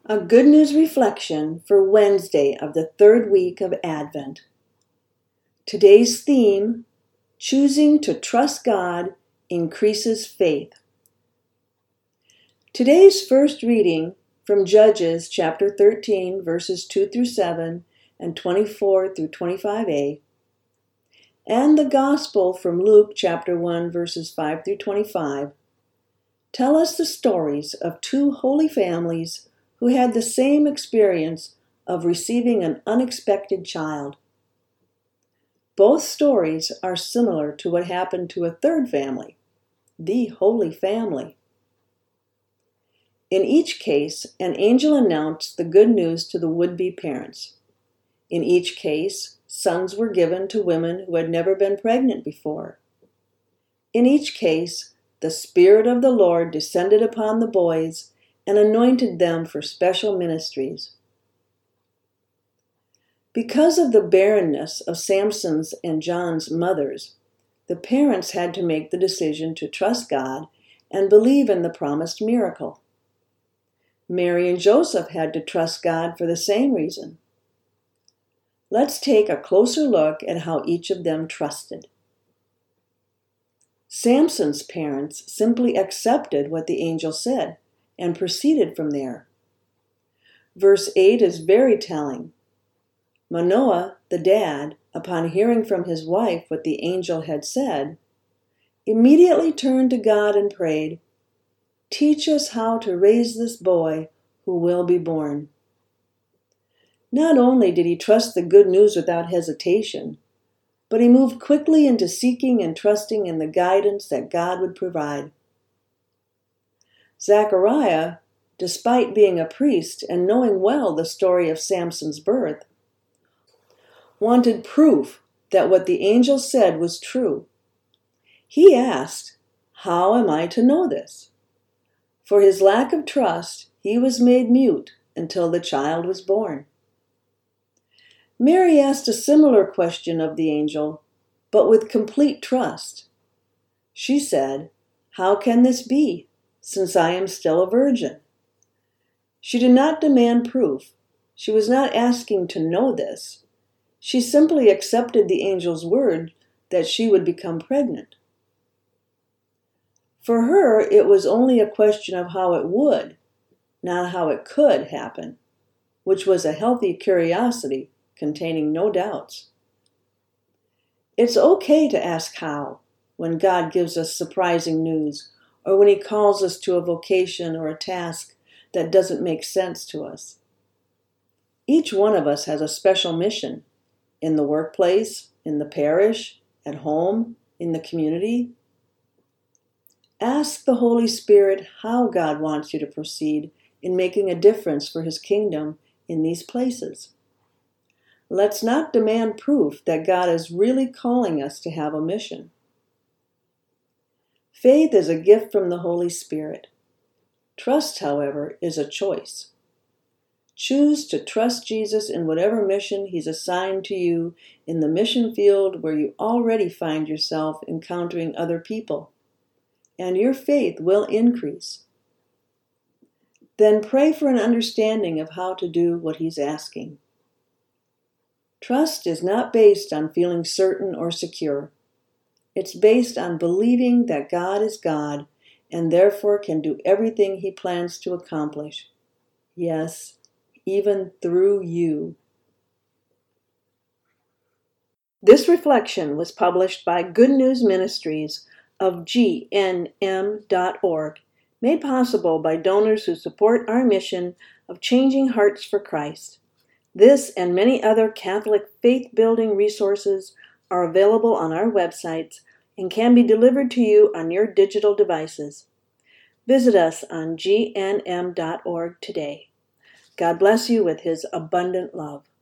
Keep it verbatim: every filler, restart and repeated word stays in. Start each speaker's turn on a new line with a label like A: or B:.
A: A Good News Reflection for Wednesday of the third week of Advent. Today's theme, Choosing to Trust God Increases Faith. Today's first reading from Judges chapter thirteen, verses two through seven and twenty-four through twenty-five a, and the Gospel from Luke chapter one, verses five through twenty-five, tell us the stories of two holy families who had the same experience of receiving an unexpected child. Both stories are similar to what happened to a third family, the Holy Family. In each case, an angel announced the good news to the would-be parents. In each case, sons were given to women who had never been pregnant before. In each case, the Spirit of the Lord descended upon the boys and anointed them for special ministries. Because of the barrenness of Samson's and John's mothers, the parents had to make the decision to trust God and believe in the promised miracle. Mary and Joseph had to trust God for the same reason. Let's take a closer look at how each of them trusted. Samson's parents simply accepted what the angel said and proceeded from there. Verse eight is very telling. Manoah, the dad, upon hearing from his wife what the angel had said, immediately turned to God and prayed, "Teach us how to raise this boy who will be born." Not only did he trust the good news without hesitation, but he moved quickly into seeking and trusting in the guidance that God would provide. Zechariah, despite being a priest and knowing well the story of Samson's birth, wanted proof that what the angel said was true. He asked, "How am I to know this?" For his lack of trust, he was made mute until the child was born. Mary asked a similar question of the angel, but with complete trust. She said, "How can this be, since I am still a virgin?" She did not demand proof. She was not asking to know this. She simply accepted the angel's word that she would become pregnant. For her, it was only a question of how it would, not how it could happen, which was a healthy curiosity containing no doubts. It's okay to ask how when God gives us surprising news, or when he calls us to a vocation or a task that doesn't make sense to us. Each one of us has a special mission in the workplace, in the parish, at home, in the community. Ask the Holy Spirit how God wants you to proceed in making a difference for his kingdom in these places. Let's not demand proof that God is really calling us to have a mission. Faith is a gift from the Holy Spirit. Trust, however, is a choice. Choose to trust Jesus in whatever mission he's assigned to you in the mission field where you already find yourself encountering other people, and your faith will increase. Then pray for an understanding of how to do what he's asking. Trust is not based on feeling certain or secure. It's based on believing that God is God and therefore can do everything he plans to accomplish. Yes, even through you. This reflection was published by Good News Ministries of G N M dot org, made possible by donors who support our mission of changing hearts for Christ. This and many other Catholic faith-building resources are available on our websites and can be delivered to you on your digital devices. Visit us on G N M dot org today. God bless you with his abundant love.